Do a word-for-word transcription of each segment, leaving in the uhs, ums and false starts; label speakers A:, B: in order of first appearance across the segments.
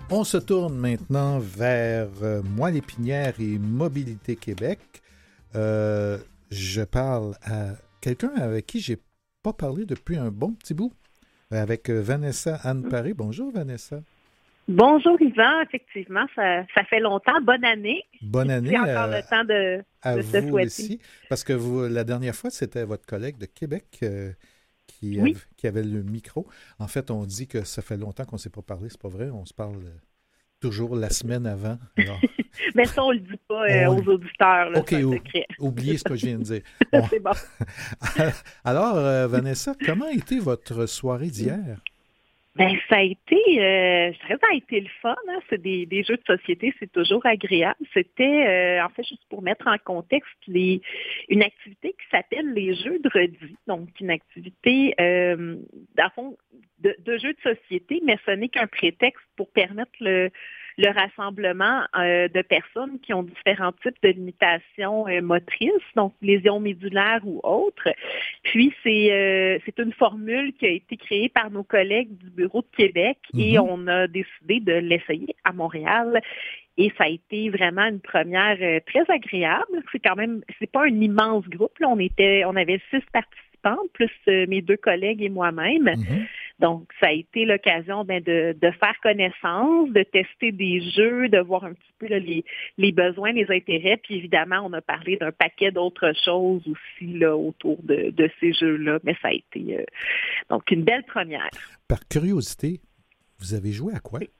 A: On se tourne maintenant vers euh, Moelle-Épinière et Mobilité Québec. Euh, je parle à quelqu'un avec qui j'ai pas parlé depuis un bon petit bout, avec euh, Vanessa Anne-Paré. Bonjour Vanessa.
B: Bonjour Yvan, effectivement, ça, ça fait longtemps. Bonne année.
A: Bonne année.
B: C'est encore
A: euh,
B: le temps de,
A: à
B: de se
A: vous
B: souhaiter.
A: aussi, parce que vous, la dernière fois, c'était votre collègue de Québec euh, qui,
B: Oui.
A: av- qui avait le micro. En fait, on dit que ça fait longtemps qu'on ne s'est pas parlé. C'est pas vrai, on se parle euh, toujours la semaine avant. Alors,
B: Mais ça, on le dit pas euh,
A: on...
B: aux auditeurs, là,
A: OK,
B: c'est un
A: ou-
B: secret.
A: oubliez ce que je viens de dire. On-
B: C'est bon.
A: Alors, euh, Vanessa, comment a été votre soirée d'hier?
B: Ben, ça a été, euh, je dirais que ça a été le fun, hein. C'est des, des jeux de société, c'est toujours agréable. C'était, euh, en fait, juste pour mettre en contexte, les, une activité qui s'appelle les jeux de redis. Donc, une activité, euh, dans le fond, de, de jeux de société, mais ce n'est qu'un prétexte pour permettre le, le rassemblement euh, de personnes qui ont différents types de limitations euh, motrices, donc lésions médulaires ou autres. Puis, c'est, euh, c'est une formule qui a été créée par nos collègues du Bureau de Québec et
A: Mhm.
B: on a décidé de l'essayer à Montréal. Et ça a été vraiment une première euh, très agréable. C'est quand même, c'est pas un immense groupe, là. On était, on avait six participants, plus euh, mes deux collègues et moi-même.
A: Mhm.
B: Donc, ça a été l'occasion ben, de, de faire connaissance, de tester des jeux, de voir un petit peu là, les, les besoins, les intérêts. Puis évidemment, on a parlé d'un paquet d'autres choses aussi là, autour de, de ces jeux-là. Mais ça a été euh, donc une belle première.
A: Par curiosité, vous avez joué à quoi?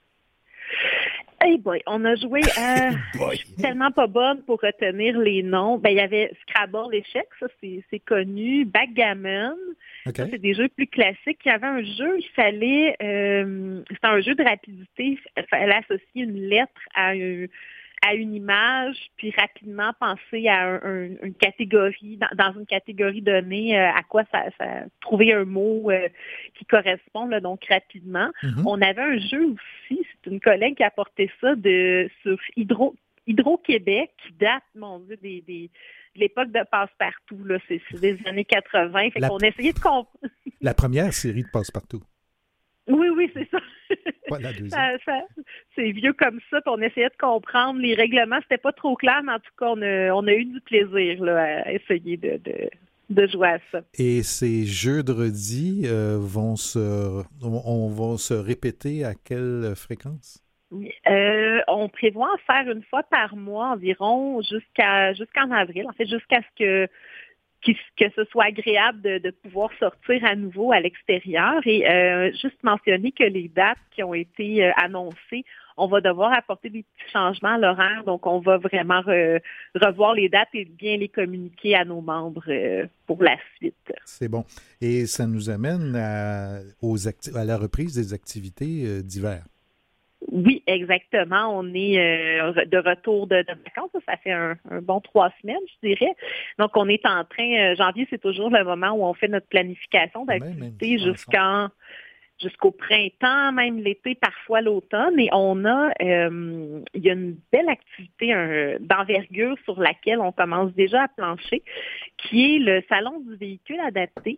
B: Hey boy, on a joué à...
A: Boy.
B: Je suis tellement pas bonne pour retenir les noms. Ben, il y avait Scrabble, l'échec, ça c'est, c'est connu. Backgammon,
A: OK.
B: ça c'est des jeux plus classiques. Il y avait un jeu, il fallait... Euh, c'était un jeu de rapidité. Il fallait associer une lettre à un... à une image, puis rapidement penser à un, un, une catégorie, dans, dans une catégorie donnée, euh, à quoi ça, ça trouver un mot euh, qui correspond, là, donc rapidement.
A: Mhm.
B: On avait un jeu aussi, c'est une collègue qui a apporté ça de sur Hydro Hydro-Québec, qui date, mon Dieu, des, des de l'époque de Passe-Partout, là, c'est, c'est des années quatre-vingts. Fait
A: La-
B: qu'on essayait de comprendre.
A: La première série de Passe-Partout,
B: Oui, oui, c'est ça.
A: pas la deuxième.
B: Ça, ça, c'est vieux comme ça, puis on essayait de comprendre les règlements. C'était pas trop clair, mais en tout cas, on a, on a eu du plaisir là, à essayer de, de, de jouer à ça.
A: Et ces jeux de redis euh, vont se, on, on va se répéter à quelle fréquence?
B: Oui. Euh, on prévoit en faire une fois par mois environ jusqu'à jusqu'en avril, en fait, jusqu'à ce que que ce soit agréable de, de pouvoir sortir à nouveau à l'extérieur. Et euh, juste mentionner que les dates qui ont été euh, annoncées, on va devoir apporter des petits changements à l'horaire. Donc, on va vraiment re, revoir les dates et bien les communiquer à nos membres euh, pour la suite.
A: C'est bon. Et ça nous amène à, aux acti- à la reprise des activités euh, d'hiver.
B: Oui, exactement. On est euh, de retour de, de vacances. Ça fait un, un bon trois semaines, je dirais. Donc, on est en train, euh, janvier, c'est toujours le moment où on fait notre planification d'activités jusqu'en jusqu'au printemps, même l'été, parfois l'automne. Et on a, euh, il y a une belle activité un, d'envergure sur laquelle on commence déjà à plancher, qui est le Salon du véhicule adapté.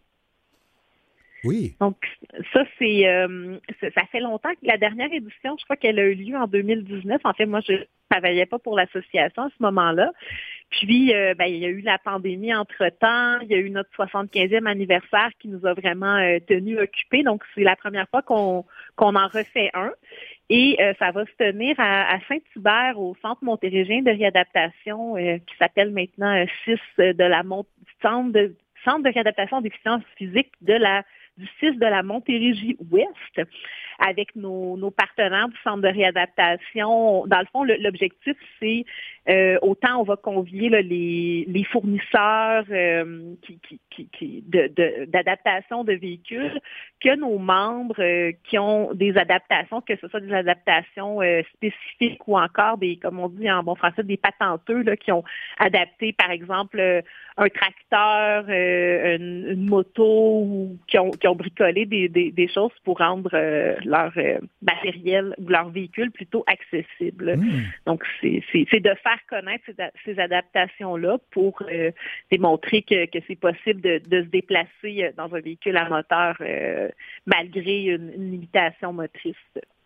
A: Oui.
B: Donc, ça, c'est, euh, ça fait longtemps que la dernière édition, je crois qu'elle a eu lieu en deux mille dix-neuf. En fait, moi, je ne travaillais pas pour l'association à ce moment-là. Puis, euh, ben, il y a eu la pandémie entre-temps. Il y a eu notre soixante-quinzième anniversaire qui nous a vraiment euh, tenus occupés. Donc, c'est la première fois qu'on, qu'on en refait un. Et euh, ça va se tenir à, à Saint-Hubert, au Centre montérégien de réadaptation, euh, qui s'appelle maintenant euh, C I S de la Mont- Centre de, Centre de réadaptation aux déficiences physiques de la du C I S de la Montérégie-Ouest, avec nos, nos partenaires du centre de réadaptation. Dans le fond, le, l'objectif, c'est euh, autant on va convier là, les, les fournisseurs euh, qui, qui, qui, qui de, de, d'adaptation de véhicules que nos membres euh, qui ont des adaptations, que ce soit des adaptations euh, spécifiques ou encore des, comme on dit en bon français, des patenteux là, qui ont adapté, par exemple, euh, un tracteur, euh, une, une moto, ou qui ont, qui ont bricolé des, des, des choses pour rendre euh, leur euh, matériel ou leur véhicule plutôt accessible.
A: Mmh.
B: Donc, c'est, c'est, c'est de faire connaître ces, ces adaptations-là pour euh, démontrer que, que c'est possible de, de se déplacer dans un véhicule à moteur euh, malgré une, une limitation motrice.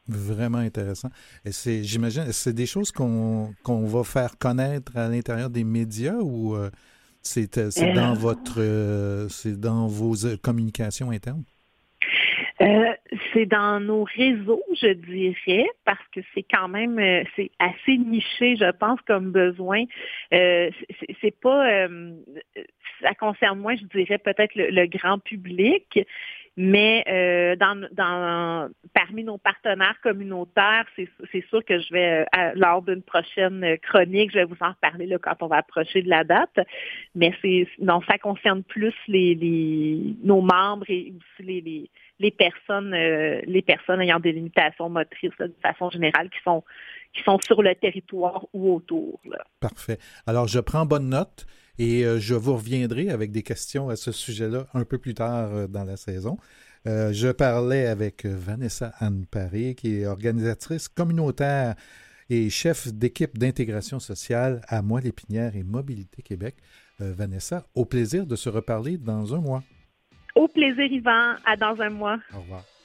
A: Vraiment intéressant. Et c'est, j'imagine, c'est des choses qu'on qu'on va faire connaître à l'intérieur des médias ou euh, c'est, euh, c'est dans
B: Euh,
A: votre euh, c'est dans vos euh, communications internes?
B: Euh, c'est dans nos réseaux, je dirais, parce que c'est quand même euh, c'est assez niché, je pense, comme besoin. Euh, c'est, c'est pas euh, ça concerne moins, je dirais, peut-être le, le grand public, mais euh, dans, dans parmi nos partenaires communautaires, c'est, c'est sûr que je vais, euh, à- lors d'une prochaine chronique, je vais vous en reparler là, quand on va approcher de la date. Mais c'est non, ça concerne plus les, les nos membres et aussi les, les les personnes, euh, les personnes ayant des limitations motrices là, de façon générale qui sont qui sont sur le territoire ou autour. Là.
A: Parfait. Alors, je prends bonne note et euh, je vous reviendrai avec des questions à ce sujet-là un peu plus tard euh, dans la saison. Euh, je parlais avec euh, Vanessa Anne Paré, qui est organisatrice communautaire et chef d'équipe d'intégration sociale à Moi-Lépinière et Mobilité Québec. Euh, Vanessa, au plaisir de se reparler dans un mois.
B: Au plaisir, Yvan. À dans un mois.
A: Au revoir.